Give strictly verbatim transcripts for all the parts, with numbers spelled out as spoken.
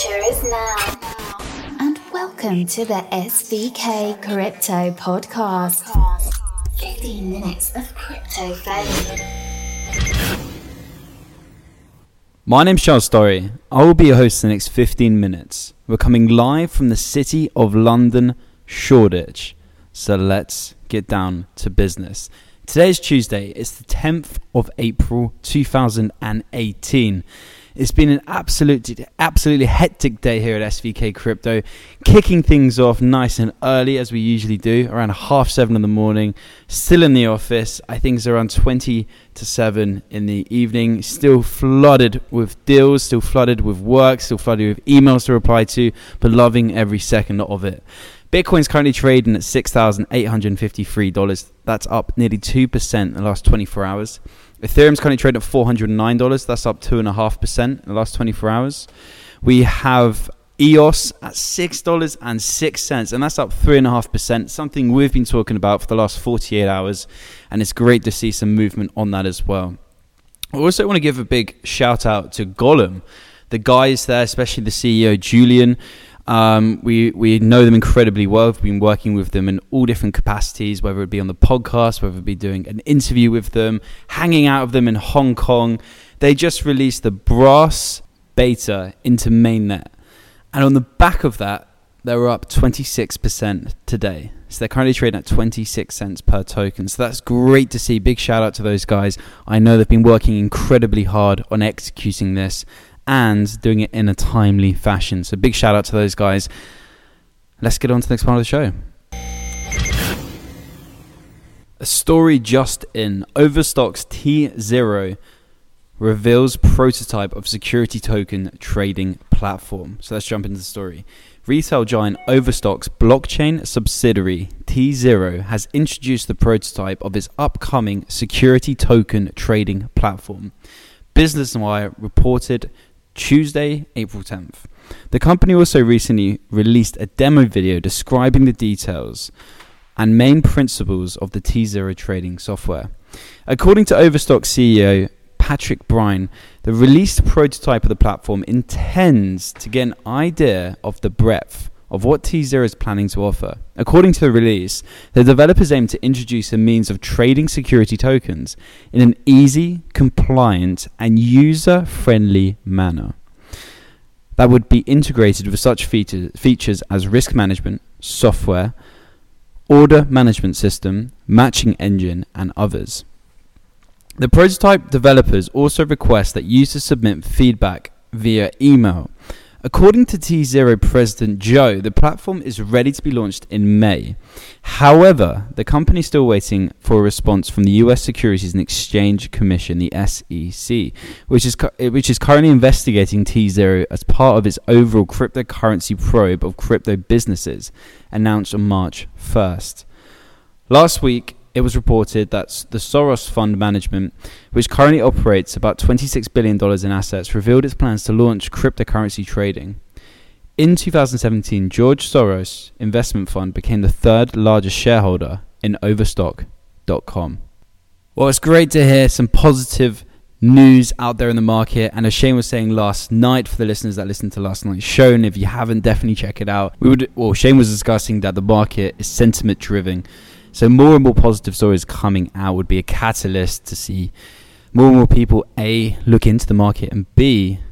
future is now. And welcome to the S V K Crypto Podcast. fifteen minutes of crypto fame. My name's Charles Story. I will be your host for the next fifteen minutes. We're coming live from the city of London, Shoreditch. So let's get down to business. Today's Tuesday. It's the tenth of April two thousand eighteen. It's been an absolutely, absolutely hectic day here at S V K Crypto, kicking things off nice and early as we usually do, around half seven in the morning, still in the office. I think it's around twenty to seven in the evening, still flooded with deals, still flooded with work, still flooded with emails to reply to, but loving every second of it. Bitcoin's currently trading at six thousand eight hundred fifty-three dollars. That's up nearly two percent in the last twenty-four hours. Ethereum's currently trading at four hundred nine dollars. That's up two point five percent in the last twenty-four hours. We have E O S at six dollars and six cents, and that's up three point five percent, something we've been talking about for the last forty-eight hours, and it's great to see some movement on that as well. I also want to give a big shout out to Golem, the guys there, especially the C E O, Julian. Um, we, we know them incredibly well. We've been working with them in all different capacities, whether it be on the podcast, whether it be doing an interview with them, hanging out with them in Hong Kong. They just released the Brass beta into mainnet. And on the back of that, they were up twenty-six percent today. So they're currently trading at twenty-six cents per token. So that's great to see. Big shout out to those guys. I know they've been working incredibly hard on executing this and doing it in a timely fashion. So big shout out to those guys. Let's get on to the next part of the show. A story just in. Overstock's T zero reveals prototype of security token trading platform. So let's jump into the story. Retail giant Overstock's blockchain subsidiary T zero has introduced the prototype of its upcoming security token trading platform. Business Wire reported Tuesday, April tenth. The company also recently released a demo video describing the details and main principles of the T zero trading software. According to Overstock C E O Patrick Bryan, the released prototype of the platform intends to get an idea of the breadth of what T zero is planning to offer. According to the release, the developers aim to introduce a means of trading security tokens in an easy, compliant, and user-friendly manner that would be integrated with such features, features as risk management, software, order management system, matching engine, and others. The prototype developers also request that users submit feedback via email. According to T zero President Joe, the platform is ready to be launched in May. However, the company is still waiting for a response from the U S Securities and Exchange Commission, the S E C, which is which is currently investigating T zero as part of its overall cryptocurrency probe of crypto businesses, announced on March first. Last week, it was reported that the Soros Fund Management, which currently operates about twenty-six billion dollars in assets, revealed its plans to launch cryptocurrency trading. In two thousand seventeen, George Soros Investment Fund became the third largest shareholder in Overstock dot com. Well, it's great to hear some positive news out there in the market, and as Shane was saying last night, for the listeners that listened to last night's show, and if you haven't, definitely check it out. We would, well, Shane was discussing that the market is sentiment driven. So more and more positive stories coming out would be a catalyst to see more and more people, A, look into the market, and B,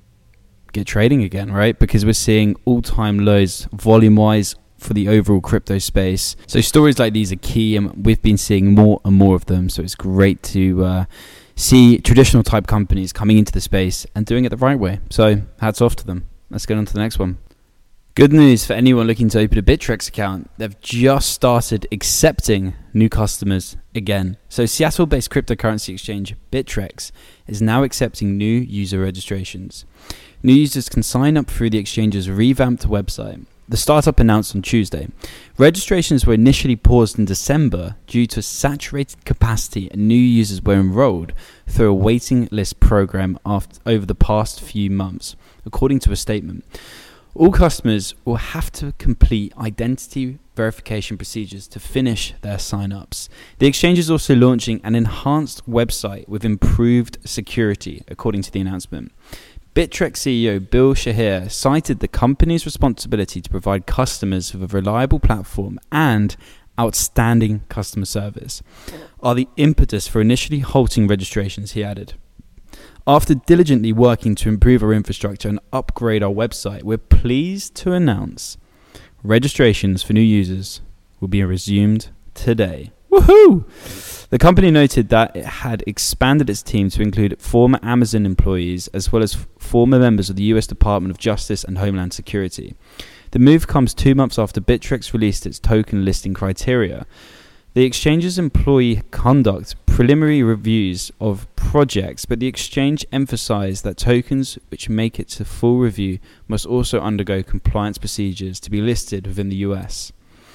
get trading again, right? Because we're seeing all-time lows volume-wise for the overall crypto space. So stories like these are key, and we've been seeing more and more of them. So it's great to uh, see traditional type companies coming into the space and doing it the right way. So hats off to them. Let's get on to the next one. Good news for anyone looking to open a Bittrex account. They've just started accepting new customers again. So Seattle-based cryptocurrency exchange Bittrex is now accepting new user registrations. New users can sign up through the exchange's revamped website. The startup announced on Tuesday. Registrations were initially paused in December due to saturated capacity, and new users were enrolled through a waiting list program after, over the past few months, according to a statement. All customers will have to complete identity verification procedures to finish their sign-ups. The exchange is also launching an enhanced website with improved security, according to the announcement. Bittrex C E O Bill Shahir cited the company's responsibility to provide customers with a reliable platform and outstanding customer service are the impetus for initially halting registrations, he added. After diligently working to improve our infrastructure and upgrade our website, we're pleased to announce registrations for new users will be resumed today. Woohoo! The company noted that it had expanded its team to include former Amazon employees as well as f- former members of the U S Department of Justice and Homeland Security. The move comes two months after Bittrex released its token listing criteria. The exchange's employee conduct preliminary reviews of projects, but the exchange emphasized that tokens which make it to full review must also undergo compliance procedures to be listed within the U S.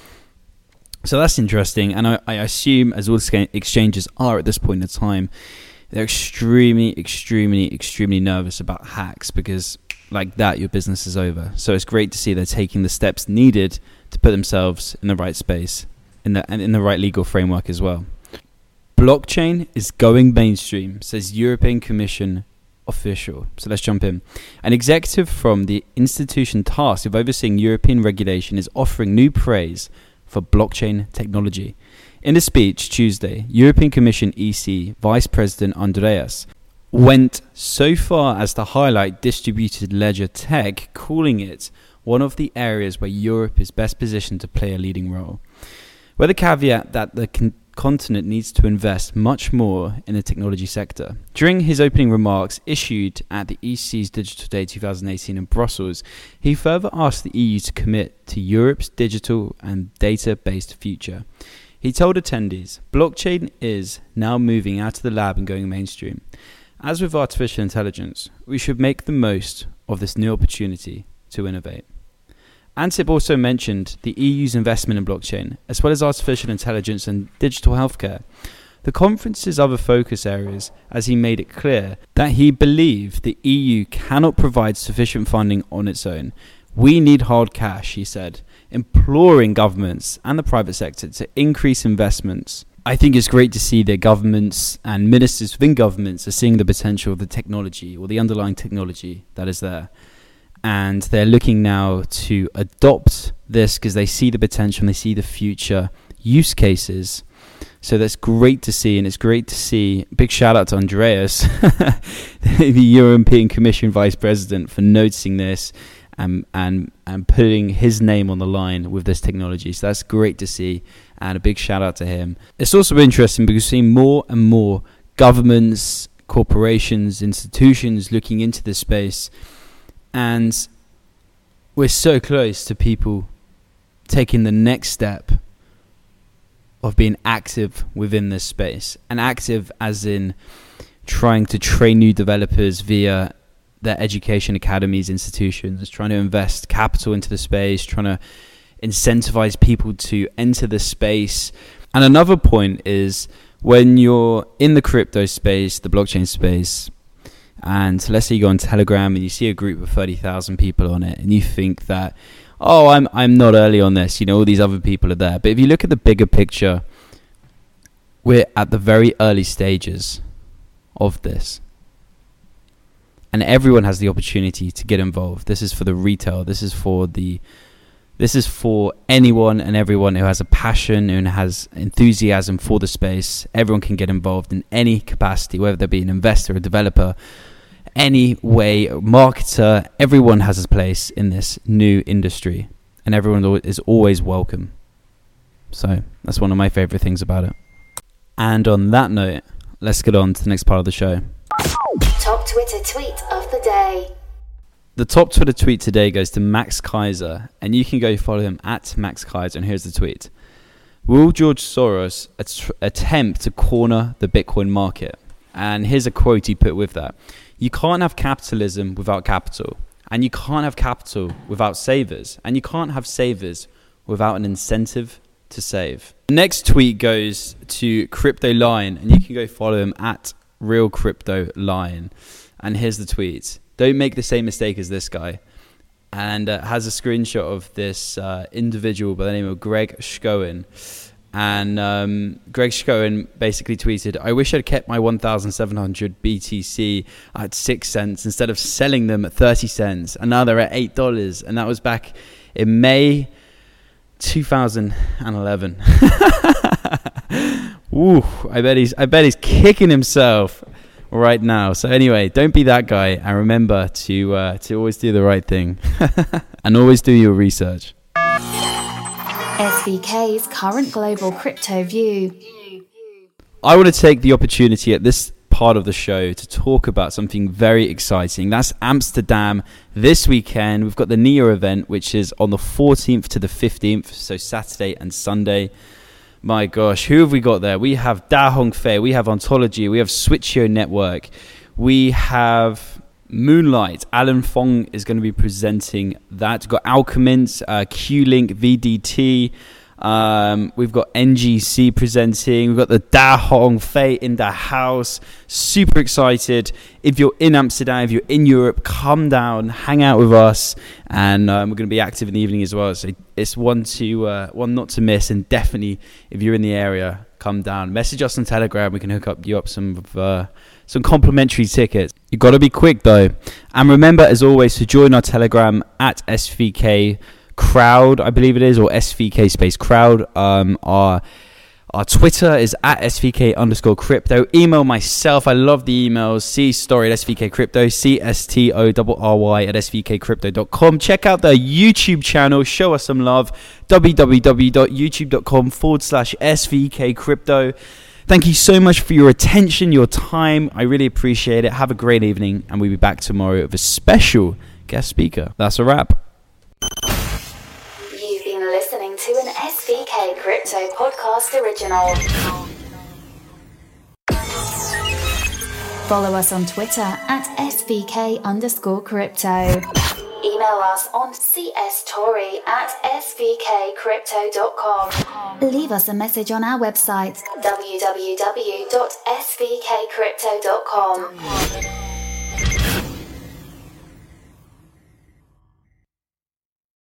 So that's interesting, and I, I assume, as all exchanges are at this point in time, they're extremely, extremely, extremely nervous about hacks, because like that, your business is over. So it's great to see they're taking the steps needed to put themselves in the right space, in the and in the right legal framework as well. Blockchain is going mainstream, says European Commission official. So let's jump in. An executive from the institution tasked with overseeing European regulation is offering new praise for blockchain technology. In a speech Tuesday, European Commission E C Vice President Andreas went so far as to highlight distributed ledger tech, calling it one of the areas where Europe is best positioned to play a leading role, with a caveat that the con- continent needs to invest much more in the technology sector. During his opening remarks issued at the E C's Digital Day twenty eighteen in Brussels, he further asked the E U to commit to Europe's digital and data-based future. He told attendees, blockchain is now moving out of the lab and going mainstream. As with artificial intelligence, we should make the most of this new opportunity to innovate. Ansip also mentioned the E U's investment in blockchain, as well as artificial intelligence and digital healthcare. The conference's other focus areas, as he made it clear that he believed the E U cannot provide sufficient funding on its own. We need hard cash, he said, imploring governments and the private sector to increase investments. I think it's great to see that governments and ministers within governments are seeing the potential of the technology or the underlying technology that is there. And they're looking now to adopt this because they see the potential and they see the future use cases. So that's great to see, and it's great to see. Big shout out to Andreas, the European Commission Vice President, for noticing this and, and, and putting his name on the line with this technology. So that's great to see, and a big shout out to him. It's also interesting because we're seeing more and more governments, corporations, institutions looking into this space. And we're so close to people taking the next step of being active within this space. And active as in trying to train new developers via their education academies, institutions, trying to invest capital into the space, trying to incentivize people to enter the space. And another point is when you're in the crypto space, the blockchain space, and let's say you go on Telegram and you see a group of thirty thousand people on it, and you think that, oh, I'm I'm not early on this, you know, all these other people are there. But if you look at the bigger picture, we're at the very early stages of this. And everyone has the opportunity to get involved. This is for the retail. This is for the This is for anyone and everyone who has a passion and has enthusiasm for the space. Everyone can get involved in any capacity, whether they be an investor, a developer, any way, a marketer. Everyone has a place in this new industry, and everyone is always welcome. So that's one of my favorite things about it. And on that note, let's get on to the next part of the show. Top Twitter tweet of the day. The top Twitter tweet today goes to Max Kaiser, and you can go follow him at Max Kaiser. And here's the tweet. Will George Soros at- attempt to corner the Bitcoin market? And here's a quote he put with that. You can't have capitalism without capital, and you can't have capital without savers, and you can't have savers without an incentive to save. The next tweet goes to Crypto Lion, and you can go follow him at Real Crypto Lion. And here's the tweet. Don't make the same mistake as this guy. And uh, has a screenshot of this uh, individual by the name of Greg Schoen. And um, Greg Schoen basically tweeted, I wish I'd kept my one thousand seven hundred B T C at six cents instead of selling them at thirty cents. And now they're at eight dollars. And that was back in May two thousand eleven. Ooh, I bet he's I bet he's kicking himself right now. So anyway, don't be that guy, and remember to uh, to always do the right thing and always do your research. S V K's current global crypto view. I want to take the opportunity at this part of the show to talk about something very exciting. That's Amsterdam this weekend. We've got the N I O event, which is on the fourteenth to the fifteenth, so Saturday and Sunday. My gosh, who have we got there? We have Da Hongfei, we have Ontology, we have Switcheo Network, we have Moonlight. Alan Fong is going to be presenting that. We've got Alchemint, uh, Q-Link, V D T. Um, we've got N G C presenting. We've got the Da Hongfei in the house. Super excited. If you're in Amsterdam, if you're in Europe, come down, hang out with us, and um, we're going to be active in the evening as well. So it's one to uh, one not to miss. And definitely, if you're in the area, come down. Message us on Telegram. We can hook up you up some uh, some complimentary tickets. You got to be quick though, and remember, as always, to join our Telegram at S V K Crowd, I believe it is, or S V K space Crowd. Um, our our Twitter is at S V K underscore crypto. Email myself. I love the emails. C story at S V K Crypto. C S T O R R Y at S V K crypto dot com. Check out the YouTube channel. Show us some love. www.youtube.com forward slash SVK Crypto. Thank you so much for your attention, your time. I really appreciate it. Have a great evening, and we'll be back tomorrow with a special guest speaker. That's a wrap. You've been listening to an S V K Crypto Podcast original. Follow us on Twitter at S V K underscore crypto. Email us on cstori at S V K crypto dot com. Leave us a message on our website, w w w dot S V K crypto dot com.